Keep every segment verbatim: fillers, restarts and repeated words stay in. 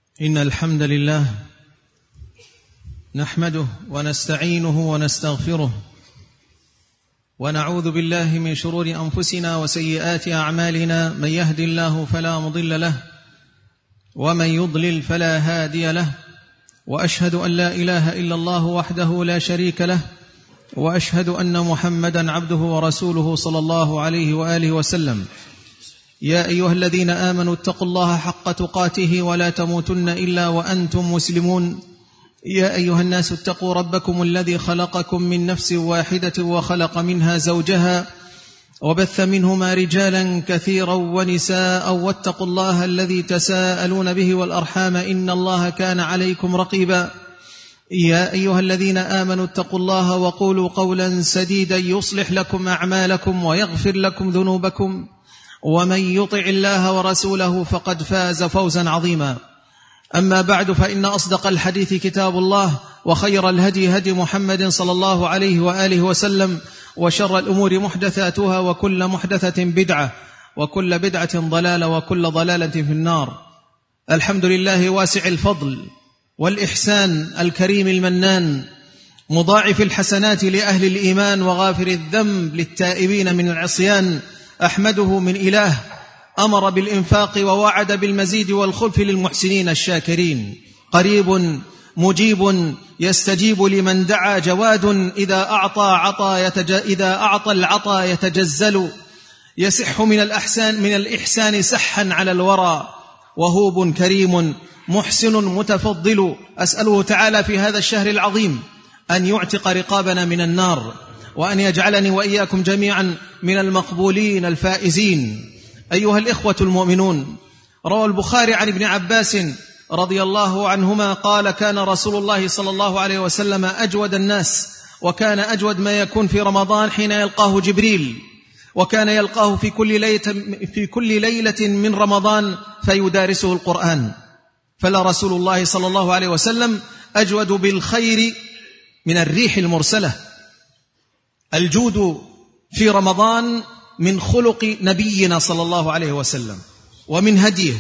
إن الحمد لله نحمده ونستعينه ونستغفره ونعوذ بالله من شرور أنفسنا وسيئات أعمالنا. من يهد الله فلا مضل له ومن يضلل فلا هادي له، وأشهد أن لا إله إلا الله وحده لا شريك له، وأشهد أن محمدًا عبده ورسوله صلى الله عليه وآله وسلم. يا أيها الذين آمنوا اتقوا الله حق تقاته ولا تموتن إلا وأنتم مسلمون. يا أيها الناس اتقوا ربكم الذي خلقكم من نفس واحدة وخلق منها زوجها وبث منهما رجالا كثيرا ونساء، واتقوا الله الذي تساءلون به والأرحام إن الله كان عليكم رقيبا. يا أيها الذين آمنوا اتقوا الله وقولوا قولا سديدا يصلح لكم أعمالكم ويغفر لكم ذنوبكم، ومن يطع الله ورسوله فقد فاز فوزا عظيما. أما بعد، فإن أصدق الحديث كتاب الله، وخير الهدي هدي محمد صلى الله عليه وآله وسلم، وشر الأمور محدثاتها، وكل محدثة بدعة، وكل بدعة ضلالة، وكل ضلالة في النار. الحمد لله واسع الفضل والإحسان الكريم المنان، مضاعف الحسنات لأهل الإيمان وغافر الذنب للتائبين من العصيان. أحمده من إله أمر بالإنفاق ووعد بالمزيد والخلف للمحسنين الشاكرين. قريب مجيب يستجيب لمن دعا، جواد إذا أعطى عطى يتج... إذا أعطى العطى يتجزل، يسح من الأحسان من الإحسان سحا على الورى، وهوب كريم محسن متفضل. أسأله تعالى في هذا الشهر العظيم أن يعتق رقابنا من النار، وأن يجعلني وإياكم جميعا من المقبولين الفائزين. أيها الإخوة المؤمنون، روى البخاري عن ابن عباس رضي الله عنهما قال: كان رسول الله صلى الله عليه وسلم أجود الناس، وكان أجود ما يكون في رمضان حين يلقاه جبريل، وكان يلقاه في كل ليلة, في كل ليلة من رمضان فيدارسه القرآن. فلا رسول الله صلى الله عليه وسلم أجود بالخير من الريح المرسلة. الجود في رمضان من خلق نبينا صلى الله عليه وسلم ومن هديه،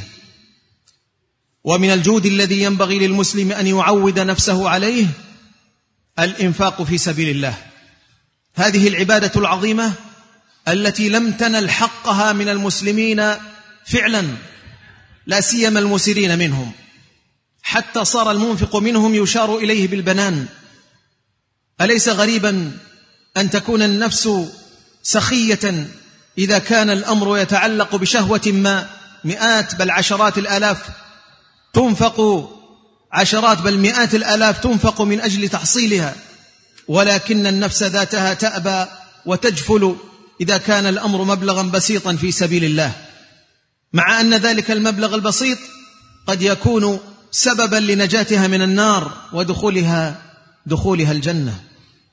ومن الجود الذي ينبغي للمسلم أن يعود نفسه عليه الإنفاق في سبيل الله. هذه العبادة العظيمة التي لم تنل حقها من المسلمين فعلا، لا سيما المسرين منهم، حتى صار المنفق منهم يشار إليه بالبنان. أليس غريبا أن تكون النفس سخية إذا كان الأمر يتعلق بشهوة ما، مئات بل عشرات الآلاف تنفق، عشرات بل مئات الآلاف تنفق من أجل تحصيلها، ولكن النفس ذاتها تأبى وتجفل إذا كان الأمر مبلغا بسيطا في سبيل الله، مع أن ذلك المبلغ البسيط قد يكون سببا لنجاتها من النار ودخولها دخولها الجنة.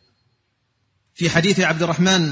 في حديث عبد الرحمن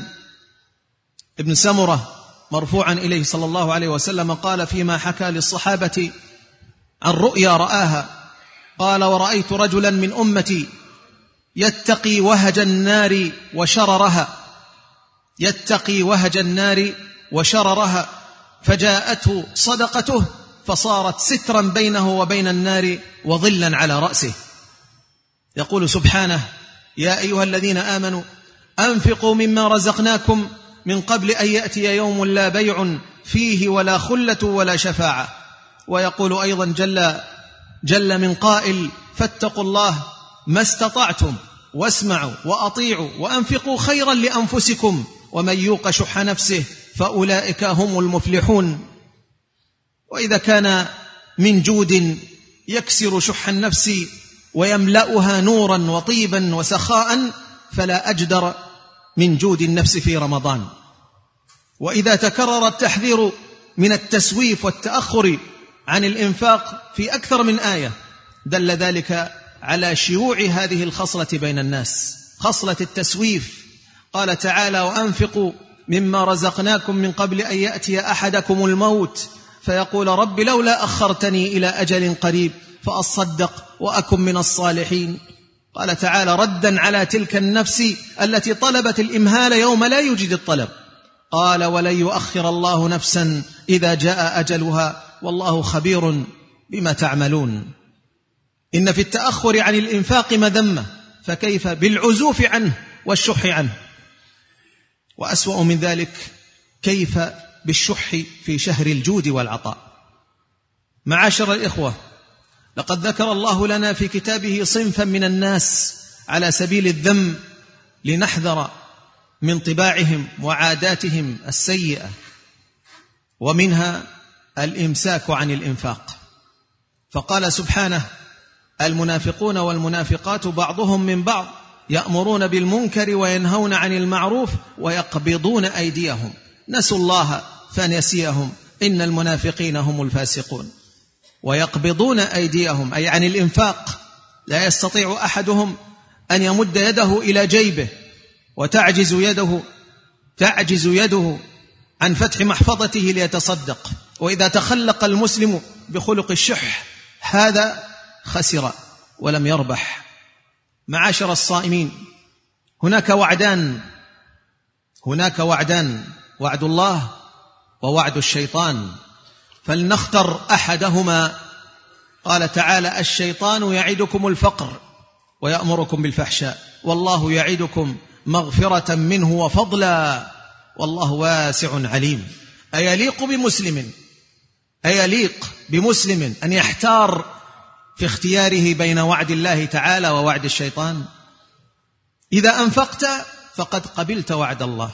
ابن سمرة مرفوعا إليه صلى الله عليه وسلم قال فيما حكى للصحابة عن رؤيا رآها، قال: ورأيت رجلا من أمتي يتقي وهج النار وشررها، يتقي وهج النار وشررها، فجاءته صدقته فصارت سترا بينه وبين النار وظلا على رأسه. يقول سبحانه: يا أيها الذين آمنوا أنفقوا مما رزقناكم من قبل أن يأتي يوم لا بيع فيه ولا خلة ولا شفاعة. ويقول أيضا جل, جل من قائل: فاتقوا الله ما استطعتم واسمعوا وأطيعوا وأنفقوا خيرا لأنفسكم ومن يوق شح نفسه فأولئك هم المفلحون. وإذا كان من جود يكسر شح النفس ويملأها نورا وطيبا وسخاء، فلا أجدر من جود النفس في رمضان. وإذا تكرر التحذير من التسويف والتأخر عن الإنفاق في أكثر من آية، دل ذلك على شيوع هذه الخصلة بين الناس، خصلة التسويف. قال تعالى: وأنفقوا مما رزقناكم من قبل أن يأتي أحدكم الموت فيقول رب لولا أخرتني إلى أجل قريب فأصدق وأكن من الصالحين. قال تعالى ردا على تلك النفس التي طلبت الإمهال يوم لا يوجد الطلب، قال ولن يؤخر الله نفسا إذا جاء أجلها والله خبير بما تعملون. إن في التأخر عن الإنفاق مذمة، فكيف بالعزوف عنه والشح عنه؟ وأسوأ من ذلك كيف بالشح في شهر الجود والعطاء. معاشر الإخوة، لقد ذكر الله لنا في كتابه صنفا من الناس على سبيل الذم لنحذر من طباعهم وعاداتهم السيئة، ومنها الإمساك عن الإنفاق. فقال سبحانه: المنافقون والمنافقات بعضهم من بعض يأمرون بالمنكر وينهون عن المعروف ويقبضون أيديهم نسوا الله فنسيهم إن المنافقين هم الفاسقون. ويقبضون أيديهم أي عن الإنفاق، لا يستطيع أحدهم أن يمد يده إلى جيبه وتعجز يده تعجز يده عن فتح محفظته ليتصدق. وإذا تخلق المسلم بخلق الشح هذا خسر ولم يربح. معاشر الصائمين، هناك وعدان هناك وعدان وعد الله ووعد الشيطان، فلنختر أحدهما. قال تعالى: الشيطان يعدكم الفقر ويأمركم بالفحشاء والله يعدكم مغفرة منه وفضلا والله واسع عليم. أيليق بمسلم أيليق بمسلم أن يحتار في اختياره بين وعد الله تعالى ووعد الشيطان؟ إذا أنفقت فقد قبلت وعد الله،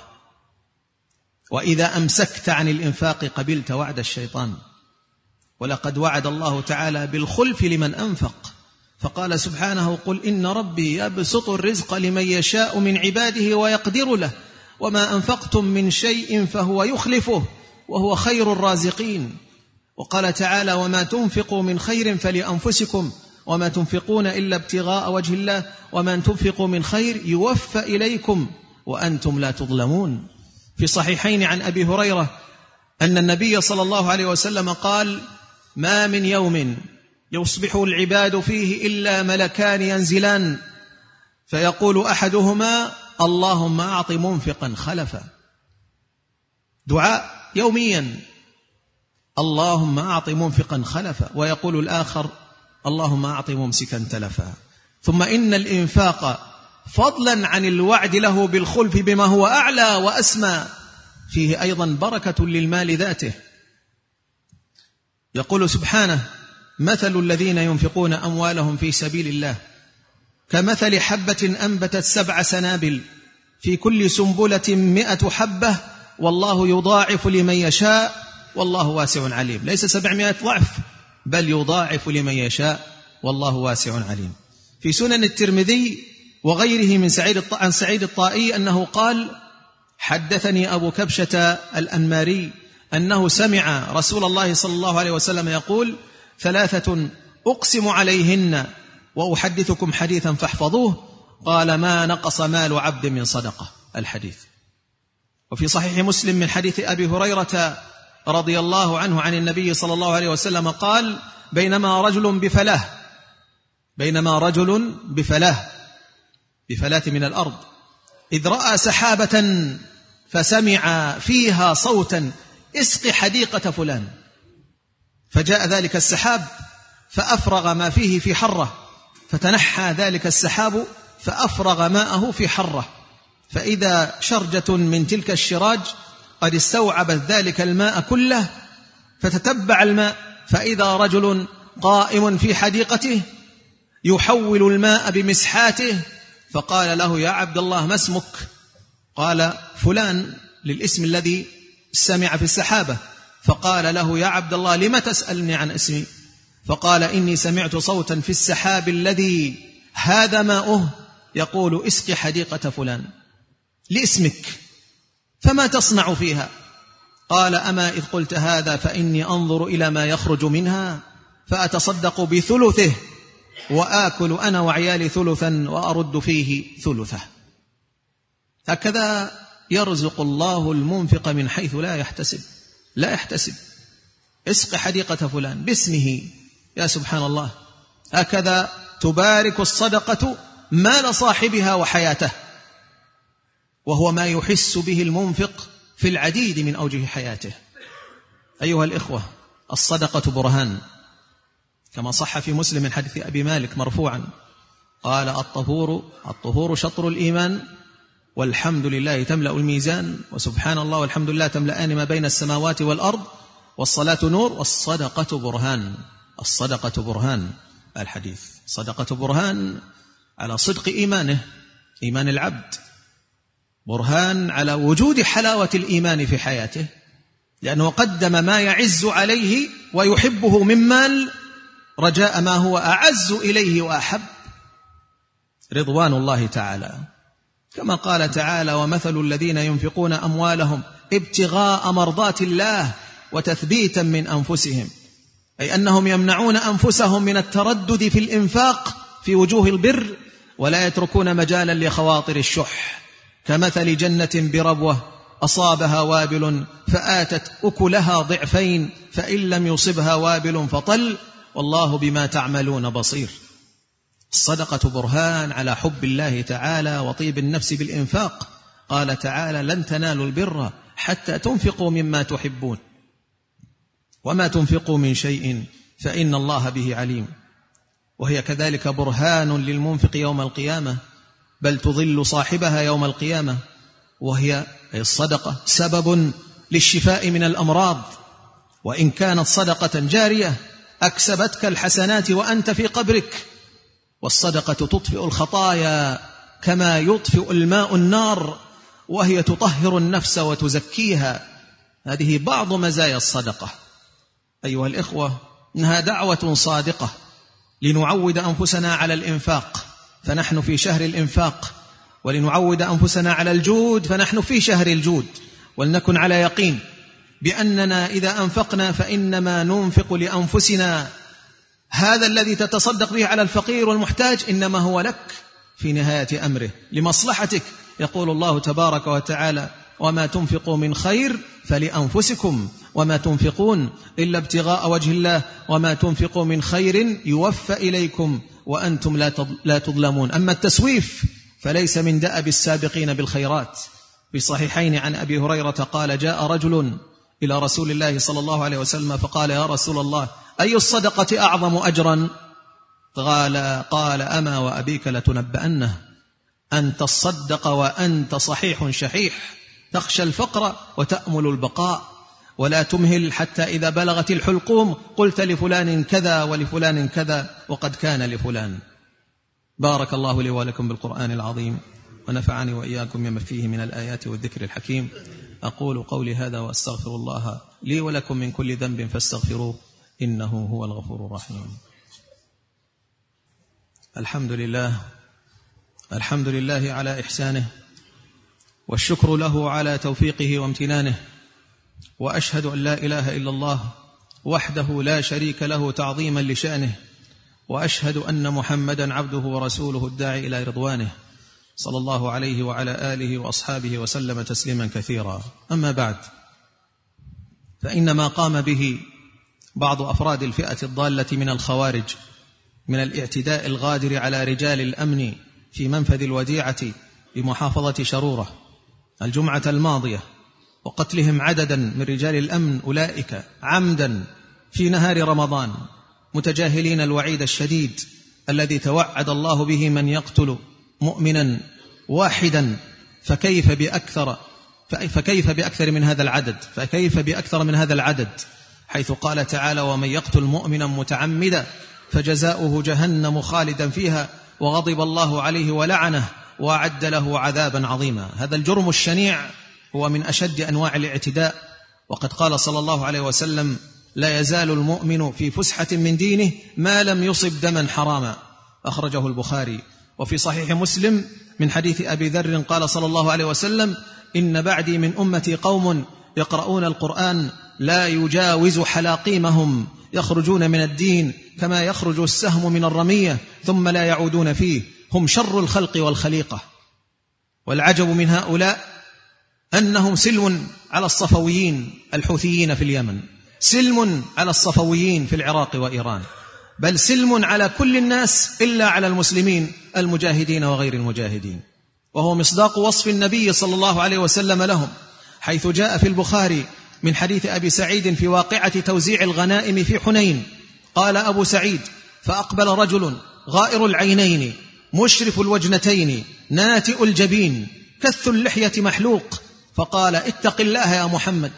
وإذا أمسكت عن الإنفاق قبلت وعد الشيطان. ولقد وعد الله تعالى بالخلف لمن أنفق، فقال سبحانه: قل إن ربي يبسط الرزق لمن يشاء من عباده ويقدر له وما أنفقتم من شيء فهو يخلفه وهو خير الرازقين. وقال تعالى: وما تنفقوا من خير فلأنفسكم وما تنفقون إلا ابتغاء وجه الله وما تنفقوا من خير يوفى إليكم وأنتم لا تظلمون. في صحيحين عن أبي هريرة أن النبي صلى الله عليه وسلم قال: ما من يوم يصبح العباد فيه إلا ملكان ينزلان فيقول أحدهما: اللهم أعط منفقا خلفا. دعاء يوميا: اللهم أعط منفقا خلفا، ويقول الآخر: اللهم أعط ممسكا تلفا. ثم إن الإنفاق فضلا عن الوعد له بالخلف بما هو أعلى وأسمى فيه أيضا بركة للمال ذاته. يقول سبحانه: مثل الذين ينفقون أموالهم في سبيل الله كمثل حبة أنبتت سبع سنابل في كل سنبلة مئة حبة والله يضاعف لمن يشاء والله واسع عليم. ليس سبعمائة ضعف بل يضاعف لمن يشاء والله واسع عليم. في سنن الترمذي وغيره من سعيد عن سعيد الطائي أنه قال: حدثني أبو كبشة الأنماري أنه سمع رسول الله صلى الله عليه وسلم يقول: ثلاثة أقسم عليهن وأحدثكم حديثا فاحفظوه، قال: ما نقص مال عبد من صدقة. الحديث. وفي صحيح مسلم من حديث أبي هريرة رضي الله عنه عن النبي صلى الله عليه وسلم قال: بينما رجل بفلاه بينما رجل بفلاه بفلاة من الأرض إذ رأى سحابة فسمع فيها صوتا: اسق حديقة فلان. فجاء ذلك السحاب فأفرغ ما فيه في حرة، فتنحى ذلك السحاب فأفرغ ماءه في حرة، فإذا شرجة من تلك الشراج قد استوعبت ذلك الماء كله، فتتبع الماء فإذا رجل قائم في حديقته يحول الماء بمسحاته، فقال له: يا عبد الله ما اسمك؟ قال: فلان، للاسم الذي سمع في السحابة. فقال له: يا عبد الله لم تسألني عن اسمي؟ فقال: إني سمعت صوتا في السحاب الذي هذا ماؤه يقول: اسق حديقة فلان لاسمك، فما تصنع فيها؟ قال: أما إذ قلت هذا فإني أنظر إلى ما يخرج منها فأتصدق بثلثه وآكل أنا وعيالي ثلثا وأرد فيه ثلثه. هكذا يرزق الله المنفق من حيث لا يحتسب لا يحتسب اسق حديقة فلان باسمه. يا سبحان الله، هكذا تبارك الصدقة مال صاحبها وحياته، وهو ما يحس به المنفق في العديد من أوجه حياته. أيها الإخوة، الصدقة برهان، كما صح في مسلم من حديث أبي مالك مرفوعا قال الطهور الطهور شطر الإيمان والحمد لله تملأ الميزان وسبحان الله والحمد لله تملأان ما بين السماوات والأرض والصلاة نور والصدقة برهان. الصدقة برهان الحديث صدقة برهان على صدق إيمانه، إيمان العبد، برهان على وجود حلاوة الإيمان في حياته، لأنه قدم ما يعز عليه ويحبه من مال رجاء ما هو أعز إليه وأحب، رضوان الله تعالى. كما قال تعالى ومثل الذين ينفقون أموالهم ابتغاء مرضات الله وتثبيتا من أنفسهم، أي أنهم يمنعون أنفسهم من التردد في الإنفاق في وجوه البر ولا يتركون مجالا لخواطر الشح، كمثل جنة بربوة أصابها وابل فآتت أكلها ضعفين فإن لم يصبها وابل فطل والله بما تعملون بصير. الصدقة برهان على حب الله تعالى وطيب النفس بالإنفاق. قال تعالى لن تنالوا البر حتى تنفقوا مما تحبون وما تنفقوا من شيء فإن الله به عليم. وهي كذلك برهان للمنفق يوم القيامة، بل تظل صاحبها يوم القيامة، وهي الصدقة سبب للشفاء من الأمراض، وإن كانت صدقة جارية أكسبتك الحسنات وأنت في قبرك. والصدقة تطفئ الخطايا كما يطفئ الماء النار، وهي تطهر النفس وتزكيها. هذه بعض مزايا الصدقة. أيها الإخوة، إنها دعوة صادقة لنعود أنفسنا على الإنفاق فنحن في شهر الإنفاق، ولنعود أنفسنا على الجود فنحن في شهر الجود، ولنكن على يقين بأننا إذا أنفقنا فإنما ننفق لأنفسنا. هذا الذي تتصدق به على الفقير والمحتاج إنما هو لك في نهاية أمره لمصلحتك. يقول الله تبارك وتعالى وما تنفقوا من خير فلأنفسكم وما تنفقون إلا ابتغاء وجه الله وما تنفقوا من خير يوفى إليكم وأنتم لا تظلمون. أما التسويف فليس من دأب السابقين بالخيرات. في صحيحين عن أبي هريرة قال جاء رجل إلى رسول الله صلى الله عليه وسلم فقال يا رسول الله أي الصدقة أعظم أجرا؟ قال قال أما وأبيك لتنبأنه أن تصدق وأنت صحيح شحيح تخشى الفقر وتأمل البقاء ولا تمهل حتى إذا بلغت الحلقوم قلت لفلان كذا ولفلان كذا وقد كان لفلان. بارك الله لي ولكم بالقرآن العظيم ونفعني وإياكم بما فيه من الآيات والذكر الحكيم. أقول قولي هذا وأستغفر الله لي ولكم من كل ذنب فاستغفروه إنه هو الغفور الرحيم. الحمد لله الحمد لله على إحسانه والشكر له على توفيقه وامتنانه، وأشهد أن لا إله إلا الله وحده لا شريك له تعظيما لشأنه، وأشهد أن محمدا عبده ورسوله الداعي إلى رضوانه صلى الله عليه وعلى آله وأصحابه وسلم تسليما كثيرا. أما بعد، فإن ما قام به بعض أفراد الفئة الضالة من الخوارج من الاعتداء الغادر على رجال الأمن في منفذ الوديعة بمحافظة شرورة الجمعة الماضية وقتلهم عددا من رجال الأمن أولئك عمدا في نهار رمضان متجاهلين الوعيد الشديد الذي توعد الله به من يقتل مؤمنا واحدا، فكيف بأكثر فكيف بأكثر من هذا العدد فكيف بأكثر من هذا العدد حيث قال تعالى ومن يقتل مؤمنا متعمدا فجزاؤه جهنم خالدا فيها وغضب الله عليه ولعنه وأعد له عذابا عظيما. هذا الجرم الشنيع هو من أشد أنواع الاعتداء، وقد قال صلى الله عليه وسلم لا يزال المؤمن في فسحة من دينه ما لم يصب دما حراما، أخرجه البخاري. وفي صحيح مسلم من حديث أبي ذر قال صلى الله عليه وسلم إن بعدي من أمتي قوم يقرؤون القرآن لا يجاوز حلاقيمهم يخرجون من الدين كما يخرج السهم من الرمية ثم لا يعودون فيه، هم شر الخلق والخليقة. والعجب من هؤلاء أنهم سلم على الصفويين الحوثيين في اليمن، سلم على الصفويين في العراق وإيران، بل سلم على كل الناس إلا على المسلمين المجاهدين وغير المجاهدين. وهو مصداق وصف النبي صلى الله عليه وسلم لهم، حيث جاء في البخاري من حديث أبي سعيد في واقعة توزيع الغنائم في حنين قال أبو سعيد: فأقبل رجل غائر العينين مشرف الوجنتين ناتئ الجبين كث اللحية محلوق، فقال: اتق الله يا محمد،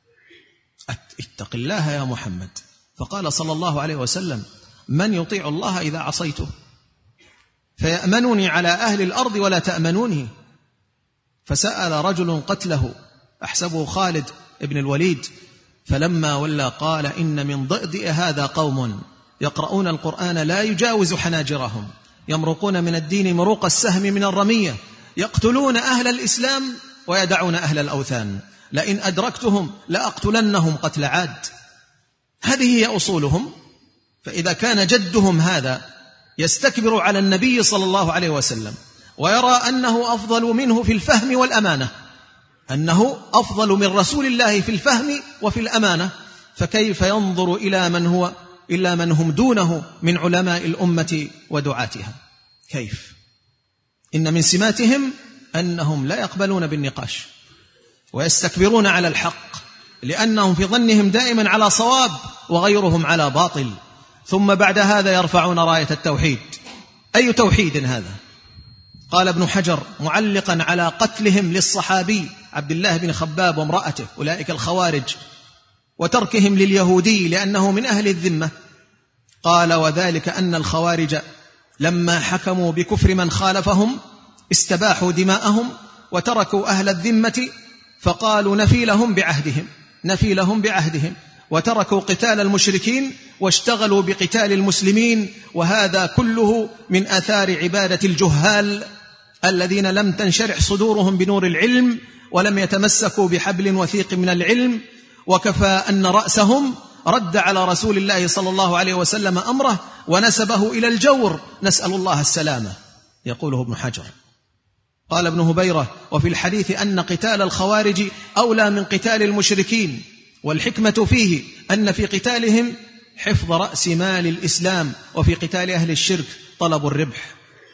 اتق الله يا محمد. فقال صلى الله عليه وسلم: من يطيع الله إذا عصيته؟ فيأمنني على أهل الأرض ولا تأمنونه. فسأل رجل قتله أحسبه خالد ابن الوليد، فلما ولى قال: إن من ضئضئ هذا قوم يقرؤون القرآن لا يجاوز حناجرهم، يمرقون من الدين مروق السهم من الرمية، يقتلون أهل الإسلام ويدعون أهل الأوثان، لئن أدركتهم لأقتلنهم قتل عاد. هذه هي أصولهم. فإذا كان جدهم هذا يستكبر على النبي صلى الله عليه وسلم ويرى أنه أفضل منه في الفهم والأمانة، أنه أفضل من رسول الله في الفهم وفي الأمانة، فكيف ينظر إلى من هو إلا من هم دونه من علماء الأمة ودعاتها؟ كيف؟ إن من سماتهم أنهم لا يقبلون بالنقاش ويستكبرون على الحق، لأنهم في ظنهم دائما على صواب وغيرهم على باطل. ثم بعد هذا يرفعون راية التوحيد. أي توحيد هذا؟ قال ابن حجر معلقا على قتلهم للصحابي عبد الله بن خباب وامرأته، أولئك الخوارج، وتركهم لليهودي لأنه من أهل الذمة، قال: وذلك أن الخوارج لما حكموا بكفر من خالفهم استباحوا دماءهم وتركوا أهل الذمة، فقالوا نفي لهم بعهدهم نفي لهم بعهدهم وتركوا قتال المشركين واشتغلوا بقتال المسلمين. وهذا كله من آثار عبادة الجهال الذين لم تنشرح صدورهم بنور العلم ولم يتمسكوا بحبل وثيق من العلم. وكفى أن رأسهم رد على رسول الله صلى الله عليه وسلم أمره ونسبه إلى الجور، نسأل الله السلامة. يقوله ابن حجر. قال ابن هبيرة: وفي الحديث أن قتال الخوارج أولى من قتال المشركين، والحكمة فيه أن في قتالهم حفظ رأس مال الإسلام، وفي قتال أهل الشرك طلب الربح،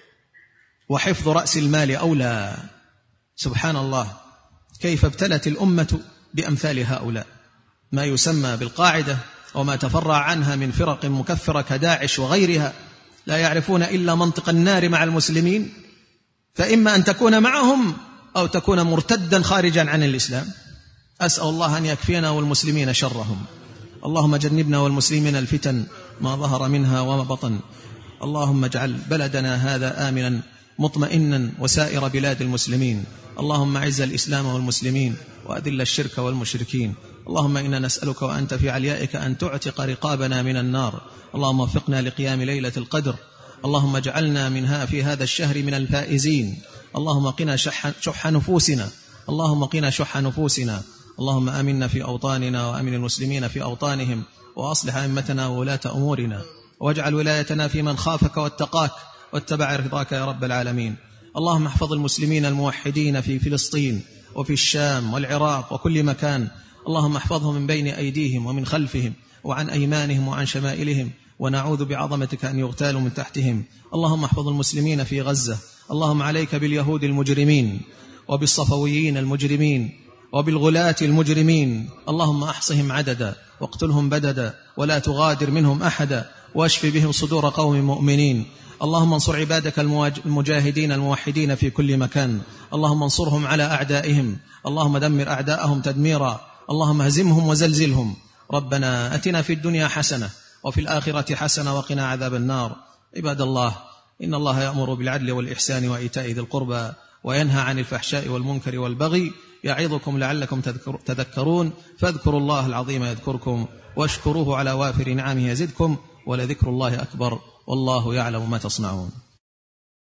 وحفظ رأس المال أولى. سبحان الله، كيف ابتلت الأمة بأمثال هؤلاء، ما يسمى بالقاعدة وما تفرع عنها من فرق مكفرة كداعش وغيرها، لا يعرفون إلا منطق النار مع المسلمين، فإما أن تكون معهم أو تكون مرتدا خارجا عن الإسلام. أسأل الله أن يكفينا والمسلمين شرهم. اللهم جنبنا والمسلمين الفتن ما ظهر منها وما بطن. اللهم اجعل بلدنا هذا آمنا مطمئنا وسائر بلاد المسلمين. اللهم أعز الإسلام والمسلمين وأذل الشرك والمشركين. اللهم إنا نسألك وأنت في عليائك أن تعتق رقابنا من النار. اللهم وفقنا لقيام ليلة القدر. اللهم اجعلنا منها في هذا الشهر من الفائزين. اللهم قنا شح, شح نفوسنا اللهم قنا شح نفوسنا. اللهم آمنا في أوطاننا وأمن المسلمين في أوطانهم، وأصلح أئمتنا وولاة أمورنا، واجعل ولايتنا في من خافك واتقاك واتبع رضاك يا رب العالمين. اللهم احفظ المسلمين الموحدين في فلسطين وفي الشام والعراق وكل مكان. اللهم احفظهم من بين أيديهم ومن خلفهم وعن أيمانهم وعن شمائلهم، ونعوذ بعظمتك أن يغتالوا من تحتهم. اللهم احفظ المسلمين في غزة. اللهم عليك باليهود المجرمين وبالصفويين المجرمين وبالغلاة المجرمين. اللهم أحصهم عددا واقتلهم بددا ولا تغادر منهم أحدا، واشف بهم صدور قوم مؤمنين. اللهم انصر عبادك المجاهدين الموحدين في كل مكان. اللهم انصرهم على أعدائهم. اللهم دمر أعداءهم تدميرا. اللهم هزمهم وزلزلهم. ربنا أتنا في الدنيا حسنة وفي الآخرة حسنة وقنا عذاب النار. عباد الله، إن الله يأمر بالعدل والإحسان وإيتاء ذي القربى وينهى عن الفحشاء والمنكر والبغي، يعظكم لعلكم تذكرون. فاذكروا الله العظيم يذكركم، واشكروه على وافر نعمه يزدكم، ولذكر الله أكبر، والله يعلم ما تصنعون.